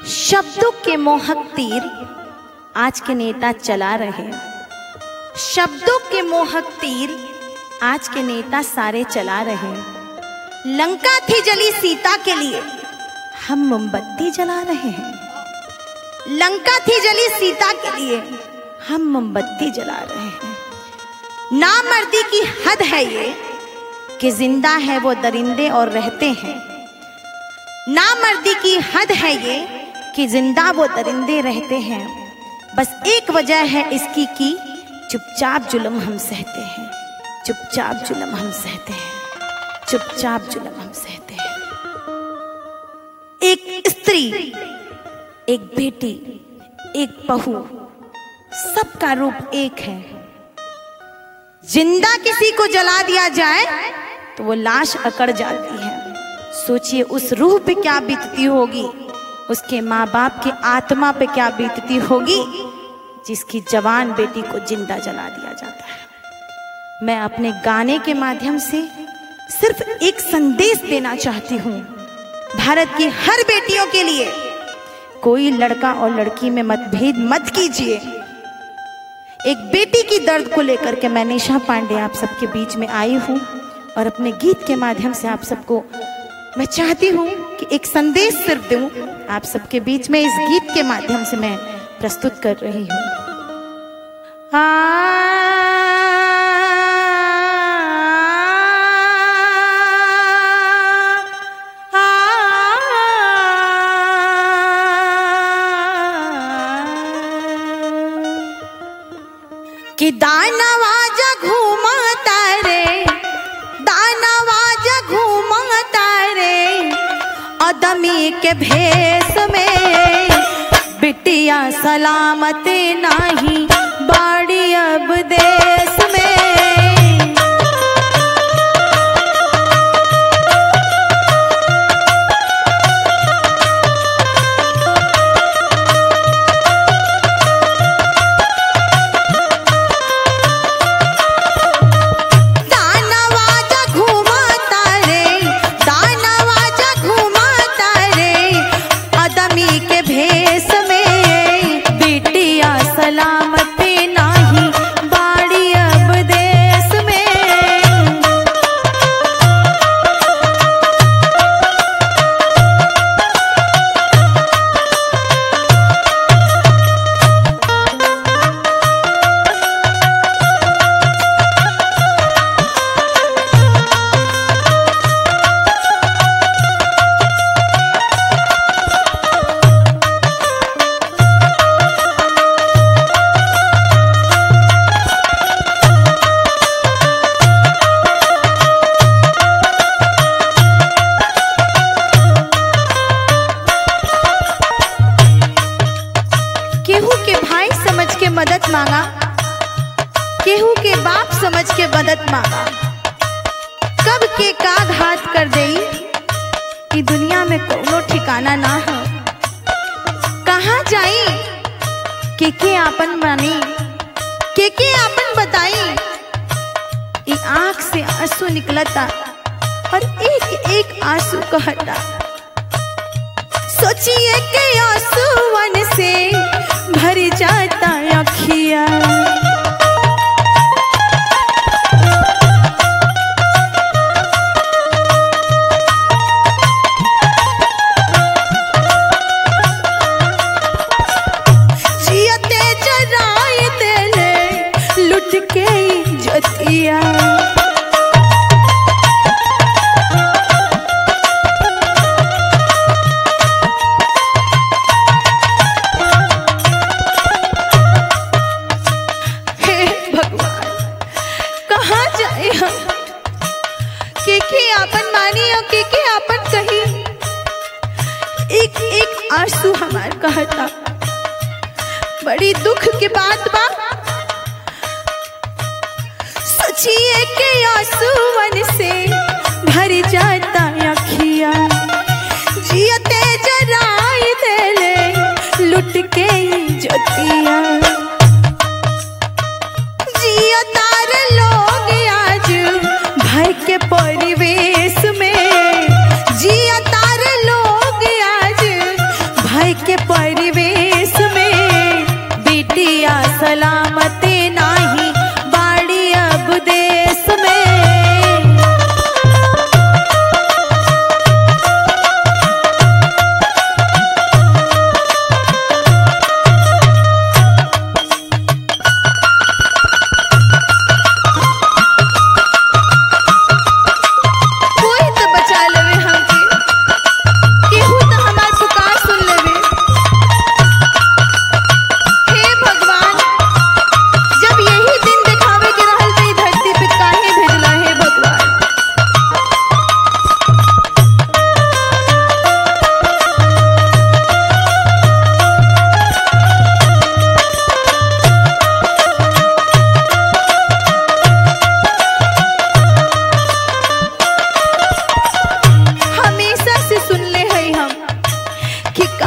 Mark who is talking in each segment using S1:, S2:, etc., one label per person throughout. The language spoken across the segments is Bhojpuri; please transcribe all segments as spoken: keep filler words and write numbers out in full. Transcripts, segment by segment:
S1: शब्दों के मोहक तीर आज के नेता चला रहे, शब्दों के मोहक तीर आज के नेता सारे चला रहे। लंका थी जली सीता के लिए, हम मोमबत्ती जला रहे हैं। लंका थी जली सीता के लिए, हम मोमबत्ती जला रहे हैं। नामर्दी की हद है ये कि जिंदा है वो दरिंदे और रहते हैं। नामर्दी की हद है ये कि जिंदा वो दरिंदे रहते हैं। बस एक वजह है इसकी कि चुपचाप जुल्म हम सहते हैं, चुपचाप जुल्म हम सहते हैं, चुपचाप जुल्म हम सहते हैं। एक स्त्री, एक बेटी, एक बहू, सबका रूप एक है। जिंदा किसी को जला दिया जाए तो वो लाश अकड़ जाती है। सोचिए उस रूह पे क्या बीतती होगी, उसके माँ बाप की आत्मा पे क्या बीतती होगी जिसकी जवान बेटी को जिंदा जला दिया जाता है। मैं अपने गाने के माध्यम से सिर्फ एक संदेश देना चाहती हूँ भारत की हर बेटियों के लिए। कोई लड़का और लड़की में मतभेद मत कीजिए। एक बेटी की दर्द को लेकर के मैं निशा पांडे आप सबके बीच में आई हूँ और अपने गीत के माध्यम से आप सबको मैं चाहती हूँ कि एक संदेश सिर्फ दूँ आप सबके बीच में। इस गीत के माध्यम से मैं प्रस्तुत कर रही हूँ। कि दानवाजा घूमता रे, दानवाजा घूमता रे, आदमी के भेष में बिटिया सलामत नहीं बाड़ी अब देश में। मदद मांगा, केहू के बाप समझ के मदद मांगा। कब के का घात कर देई कि दुनिया में कोनो ठिकाना ना हो। कहाँ जाई के के आपन मानी, के के आपन बताई। ई आंख से आंसू निकलता और एक एक आंसू कहता। सोचिए के आंसुओं से भर जाता अखिया। जियते जराए देले लुट के इज्जतिया। के के आपन मानी और के के आपन कही। एक एक आंसू हमार कहता। बड़ी दुख की बात बा। सोचिए के आंसुओं से भर जाता अखिया। जियते जराए देले लुट के इज्जतिया। जिया तार लोग आज भय के परिवेश में। जिया तार लोग आज भय के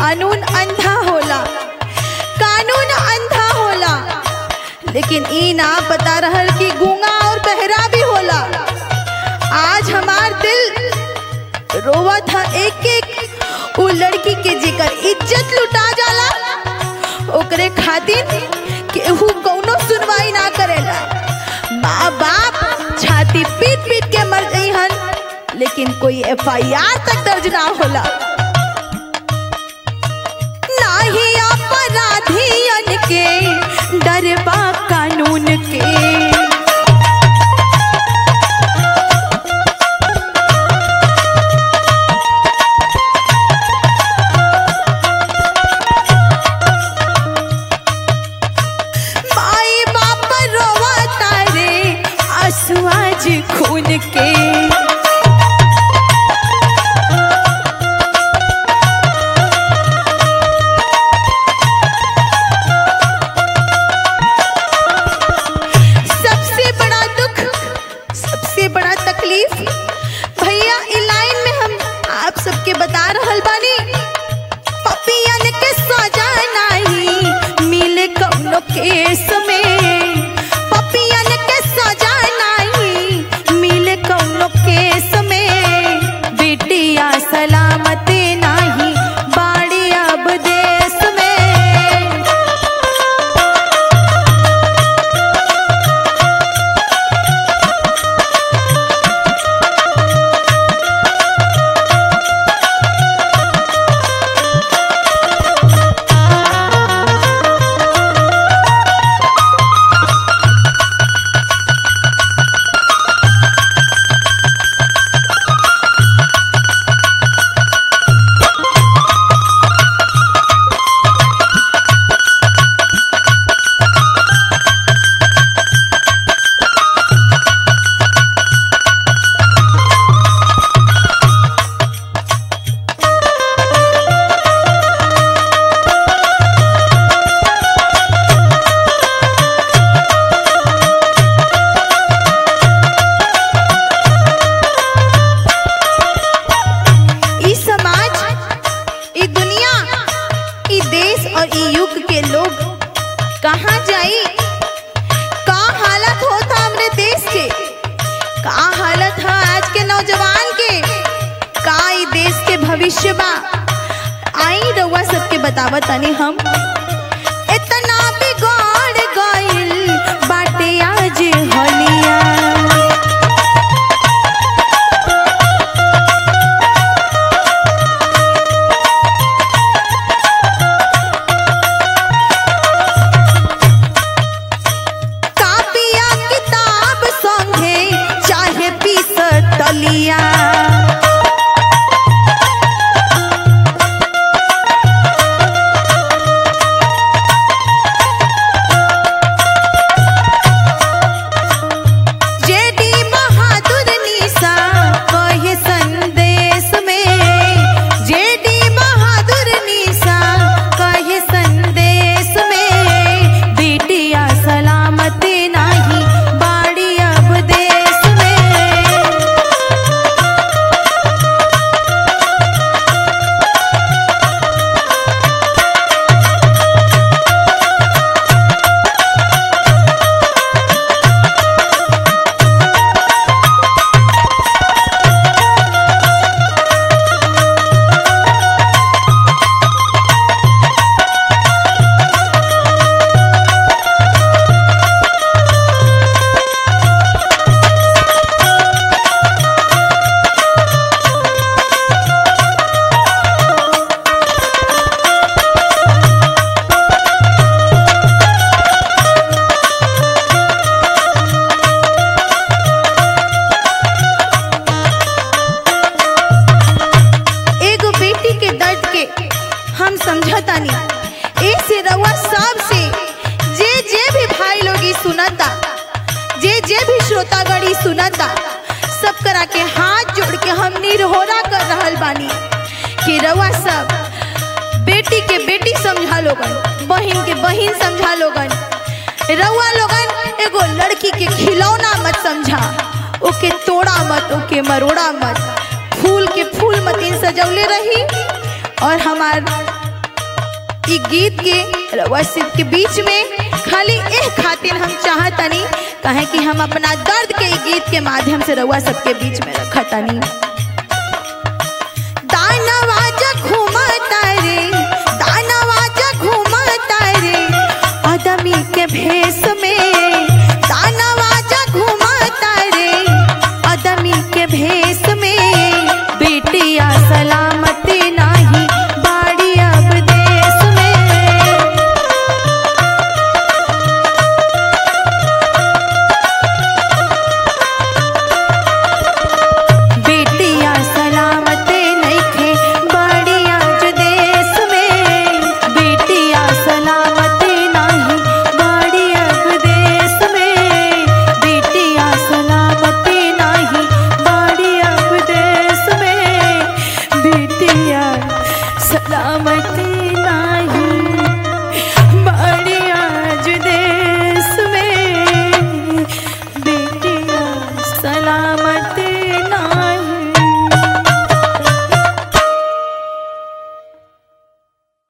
S1: कानून अंधा होला, कानून अंधा होला, लेकिन ई ना पता रहल कि गूंगा और बहरा भी होला। आज हमार दिल रोवा था एक एक वो लड़की के जेकर इज्जत लुटा जाला, ओकरे खातिर केहू कौनो सुनवाई ना करेला। माँ बाप छाती पीट पीट के मर गई हन, लेकिन कोई एफ आई आर तक दर्ज ना होला। नाही अपराधियन के डरबा कानून के, खून के। सबसे बड़ा दुख, सबसे बड़ा तकलीफ भैया इस लाइन में हम आप सबके बता रहल बानी, पपियन के सजा नहीं मिले कौनो केस में, पपियन के सजा केस में, बेटिया सलामत नहीं बाड़ी अब देश में। कहाँ जाई, का हालत होता हमरे देश के, का हालत है आज के नौजवान के, का ई देश के भविष्य बा। आई रउआ सबके बतावत तनी हम, इतना बिगड़ गइल बाटे आज हलिया। श्रोतागणी सुनता सब करा के हाथ जोड़ के हम निरहोरा कर रहल बानी कि रवा सब बेटी के बेटी समझा लोगन, बहन के बहन समझा लोगन, रवा लोगन एगो लड़की के खिलौना मत समझा, ओके तोड़ा मत, ओके मरोड़ा मत, फूल के फूल मतीन सजौले रही और हमार ई गीत के रउआ सब के बीच में खाली एह खातिर हम चाहतनी, कहे कि हम अपना दर्द के ई गीत के माध्यम से रउआ सबके बीच में रखतनी।